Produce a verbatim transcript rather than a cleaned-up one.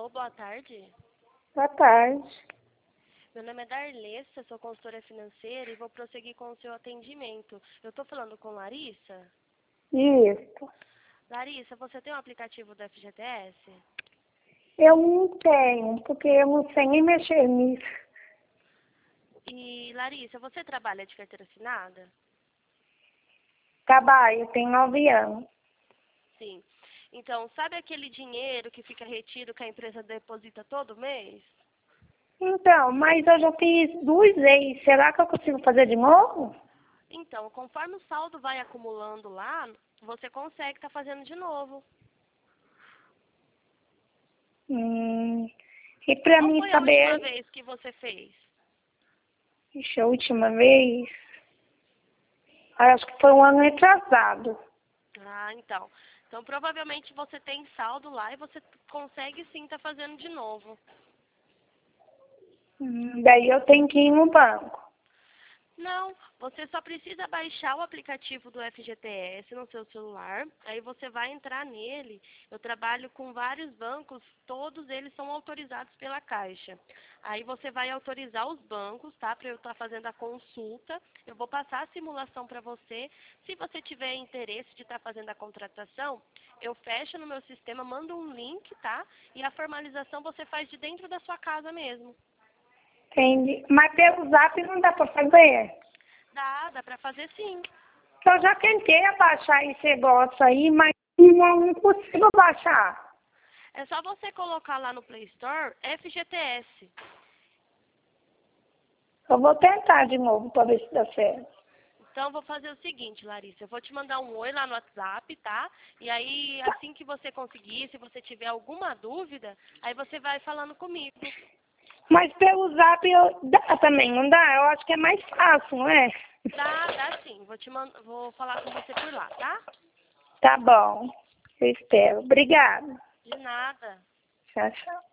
Alô, boa tarde. Boa tarde. Meu nome é Darlessa, sou consultora financeira e vou prosseguir com o seu atendimento. Eu estou falando com Larissa? Isso. Larissa, você tem um aplicativo do F G T S? Eu não tenho, porque eu não sei nem mexer nisso. E, Larissa, você trabalha de carteira assinada? Trabalho, tenho nove anos. Sim. Então, sabe aquele dinheiro que fica retido que a empresa deposita todo mês? Então, mas eu já fiz duas vezes. Será que eu consigo fazer de novo? Então, conforme o saldo vai acumulando lá, você consegue estar fazendo de novo. Hum, e pra Qual mim foi a última saber... vez que você fez? Ixi, a última vez... Acho que foi um ano retrasado. Ah, então. Então, provavelmente você tem saldo lá e você consegue sim estar fazendo de novo. Hum, daí eu tenho que ir no banco. Não, você só precisa baixar o aplicativo do F G T S no seu celular. Aí você vai entrar nele. Eu trabalho com vários bancos, todos eles são autorizados pela Caixa. Aí você vai autorizar os bancos, tá? Para eu estar fazendo a consulta. Eu vou passar a simulação para você. Se você tiver interesse de estar fazendo a contratação, eu fecho no meu sistema, mando um link, tá? E a formalização você faz de dentro da sua casa mesmo. Entendi. Mas pelo zap não dá pra fazer. Dá, dá para fazer sim. Eu já tentei abaixar esse negócio aí, mas não, não consigo baixar. É só você colocar lá no Play Store F G T S. Eu vou tentar de novo para ver se dá certo. Então, vou fazer o seguinte, Larissa. Eu vou te mandar um oi lá no WhatsApp, tá? E aí, assim que você conseguir, se você tiver alguma dúvida, aí você vai falando comigo. Mas pelo zap eu, dá também, não dá? Eu acho que é mais fácil, não é? Dá, dá sim. Vou, te man... vou falar com você por lá, tá? Tá bom. Eu espero. Obrigada. De nada. Tchau, tchau.